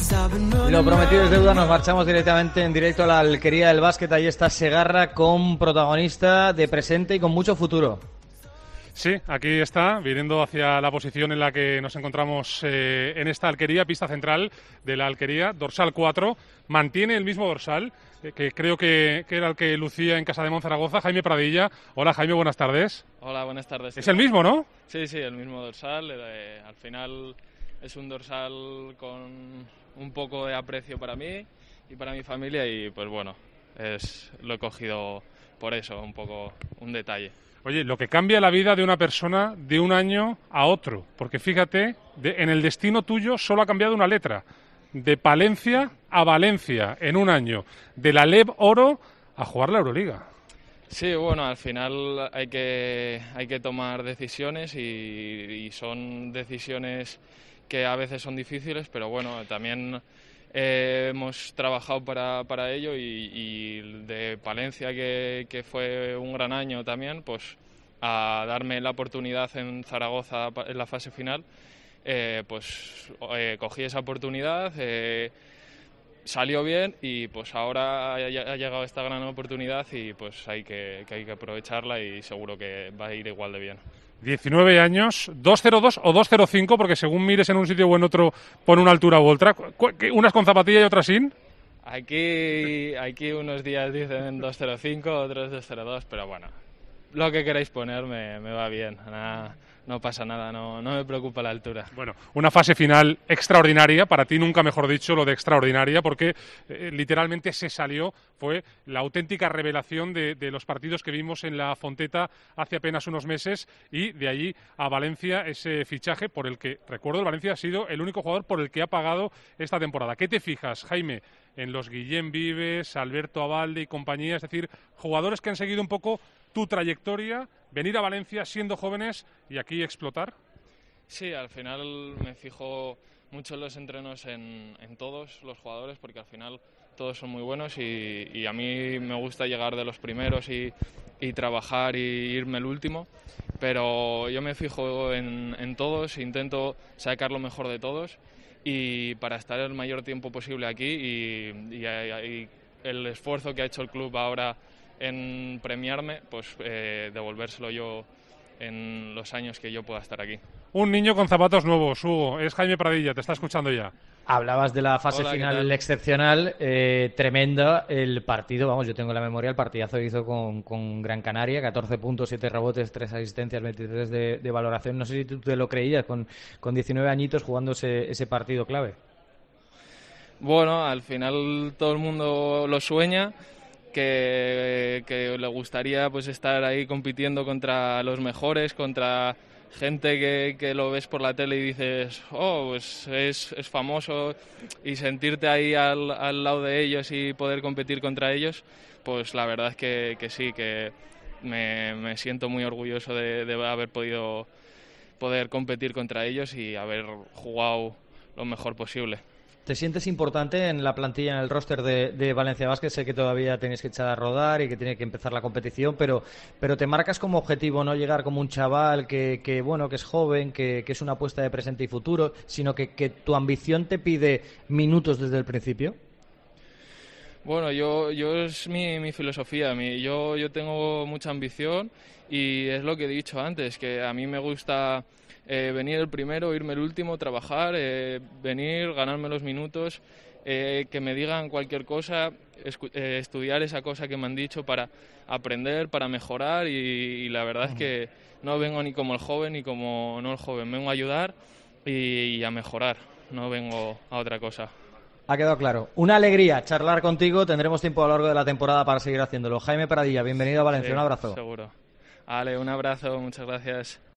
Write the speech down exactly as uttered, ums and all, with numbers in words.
Lo prometido es deuda, nos marchamos directamente en directo a la Alquería del Básquet. Ahí está Segarra con protagonista de presente y con mucho futuro. Sí, aquí está, viniendo hacia la posición en la que nos encontramos eh, en esta alquería, pista central de la alquería, dorsal cuatro, mantiene el mismo dorsal, eh, que creo que, que era el que lucía en Casademón, Zaragoza, Jaime Pradilla. Hola Jaime, buenas tardes. Hola, buenas tardes. Es el mismo, ¿no? Sí, sí, el mismo dorsal, eh, al final es un dorsal con un poco de aprecio para mí y para mi familia y pues bueno, es, lo he cogido por eso, un poco un detalle. Oye, lo que cambia la vida de una persona de un año a otro, porque fíjate, de, en el destino tuyo solo ha cambiado una letra, de Palencia a Valencia en un año, de la L E B Oro a jugar la Euroliga. Sí, bueno, al final hay que, hay que tomar decisiones y, y son decisiones que a veces son difíciles, pero bueno, también eh, hemos trabajado para, para ello y, y de Palencia, que, que fue un gran año también, pues a darme la oportunidad en Zaragoza en la fase final, eh, pues eh, cogí esa oportunidad, eh, salió bien y pues ahora ha llegado esta gran oportunidad y pues hay que, que hay que aprovecharla y seguro que va a ir igual de bien. diecinueve años, dos cero dos o dos cero cinco, porque según mires en un sitio o en otro pone una altura u otra. ¿Unas con zapatilla y otras sin? Aquí, aquí unos días dicen dos cero cinco, otros dos cero dos, pero bueno, lo que queráis poner me, me va bien. Nada, no pasa nada, no, no me preocupa la altura. Bueno, una fase final extraordinaria, para ti nunca mejor dicho lo de extraordinaria, porque eh, literalmente se salió, fue la auténtica revelación de, de los partidos que vimos en la Fonteta hace apenas unos meses y de allí a Valencia ese fichaje por el que, recuerdo, el Valencia ha sido el único jugador por el que ha pagado esta temporada. ¿Qué te fijas, Jaime, en los Guillem Vives, Alberto Abalde y compañía? Es decir, jugadores que han seguido un poco tu trayectoria, venir a Valencia siendo jóvenes y aquí explotar. Sí, al final me fijo mucho en los entrenos en, en todos los jugadores porque al final todos son muy buenos y, y a mí me gusta llegar de los primeros y, y trabajar y irme el último, pero yo me fijo en, en todos, intento sacar lo mejor de todos y para estar el mayor tiempo posible aquí y, y, y el esfuerzo que ha hecho el club ahora en premiarme, pues eh, devolvérselo yo en los años que yo pueda estar aquí. Un niño con zapatos nuevos, Hugo, es Jaime Pradilla, te está escuchando ya. Hablabas de la fase Hola, final excepcional, eh, tremenda el partido, vamos, yo tengo en la memoria el partidazo que hizo con, con Gran Canaria, catorce puntos, siete rebotes, tres asistencias, veintitrés de, de valoración. No sé si tú te lo creías con, con diecinueve añitos jugando ese, ese partido clave. Bueno, al final todo el mundo lo sueña, que, que le gustaría pues estar ahí compitiendo contra los mejores, contra gente que, que lo ves por la tele y dices, oh, pues es, es famoso, y sentirte ahí al, al lado de ellos y poder competir contra ellos, pues la verdad es que, que sí, que me, me siento muy orgulloso de, de haber podido poder competir contra ellos y haber jugado lo mejor posible. ¿Te sientes importante en la plantilla, en el roster de, de Valencia Básquet? Sé que todavía tenéis que echar a rodar y que tiene que empezar la competición, pero, pero te marcas como objetivo no llegar como un chaval que, que bueno, que es joven, que, que es una apuesta de presente y futuro, sino que, que tu ambición te pide minutos desde el principio. Bueno, yo, yo es mi, mi filosofía, mi, yo, yo tengo mucha ambición y es lo que he dicho antes, que a mí me gusta eh, venir el primero, irme el último, trabajar, eh, venir, ganarme los minutos, eh, que me digan cualquier cosa, escu- eh, estudiar esa cosa que me han dicho para aprender, para mejorar y, y la verdad es que no vengo ni como el joven ni como no el joven, vengo a ayudar y, y a mejorar, no vengo a otra cosa. Ha quedado claro. Una alegría charlar contigo. Tendremos tiempo a lo largo de la temporada para seguir haciéndolo. Jaime Pradilla, bienvenido a Valencia. Sí, un abrazo. Seguro. Vale, un abrazo. Muchas gracias.